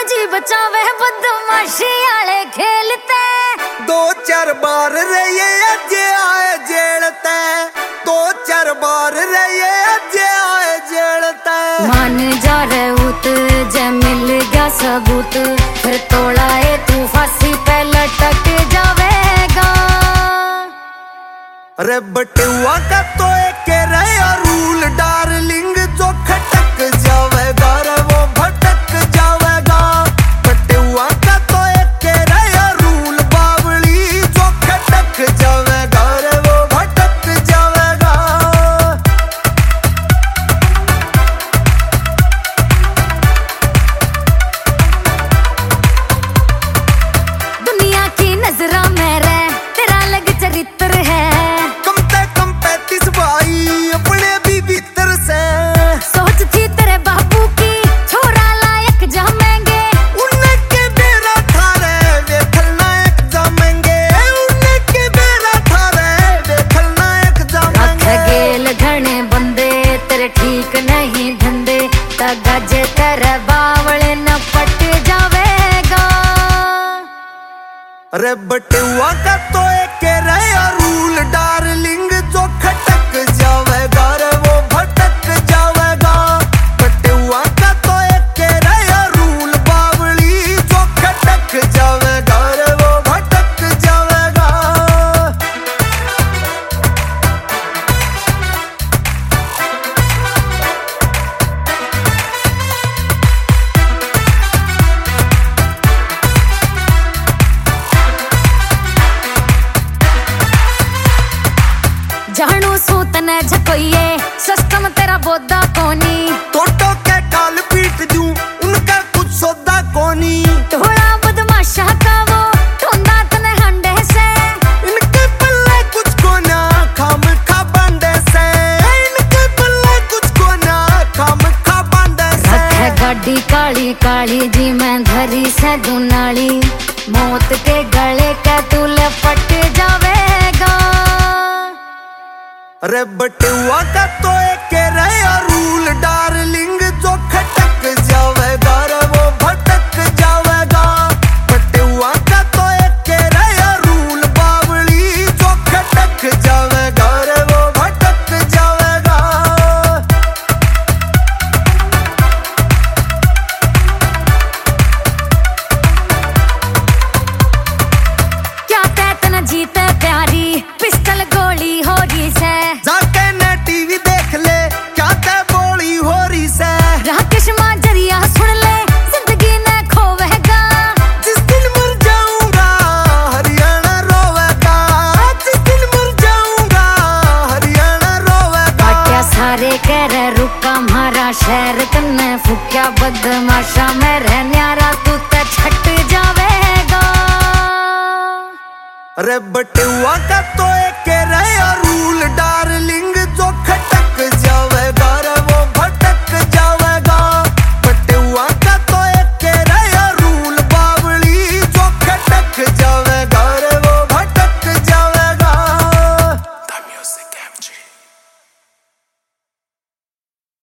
जी बचावे बदमाशी आले खेलते। 2-4 बार रहे अज आए जेलते, 2-4 बार रहे अज आए जेलते। मान जा रहे उत जे मिल गया सबूत, फिर तोड़ा है तू फांसी पे लटक जावेगा। अरे बटुआ का तो एक रहा रूल डार्लिंग, जो खटक जावेगा रे वो भटक जावेगा। बटुआ का तो एक रहा रूल बावली, जो खटक जावेगा रे वो भटक जावेगा। दुनिया की नजरों में रे तेरा अलग चरित्र है, अपने भी भीतर से सोच थी तेरे बापू की छोरा लायक जमेंगे। उनके बेरा थारे देखलना एक जमेंगे, उनके बेरा थारे देखलना एक जमेंगे। गेल घने बंदे तेरे ठीक नहीं धंधे, तगजे तेरे बावले न पट जावेगा। अरे बटुआ का तो एक रहा रूल डार्लिंग, जो खटक जावेगा रे वो भटक जावेगा। बटुआ का तो एक रहा रूल बावली, जो खटक जावेगा रे वो भटक जावेगा। जानू सूत न झकोइए सिस्टम तेरा बोदा कोनी, टोटो के काल पीट दूं उनका कुछ सौदा कोनी। थोड़ा बदमाशा का वो ठोंदा तने हंडे से, इनके पल्ले कुछ कोना खाम खा बांधे से, इनके पल्ले कुछ कोना खाम खा बांधे से। रखे गाड़ी काली काली जी मैं धरी से दुनाली, मौत के गले का तू लपट जावेगा। अरे बटुआ का तो एक रहा रूल डार्लिंग, जो खटक जावेगा रे वो भटक जावेगा। बटुआ का तो एक रहा रूल बावली, जो खटक जावेगा रे वो भटक जावेगा। क्या तैत न जीते प्यारी पिस्टल गोली हो रही से, जाके न टीवी देख ले क्या ते बोली हो रही से। राकेश माजरिया सुन ले जिंदगी न खोवेगा। जिस दिन मर जाऊंगा हरियाणा रोवेगा, जिस दिन मर जाऊंगा हरियाणा रोवेगा। क्या सारे कह रहे रुका हमारा शहर तन्ने फुक्या बदमाशा में रह न्यारा तू ते छट जावेगा। अरे बटुआ का तो एक रहा रूल डार्लिंग, जो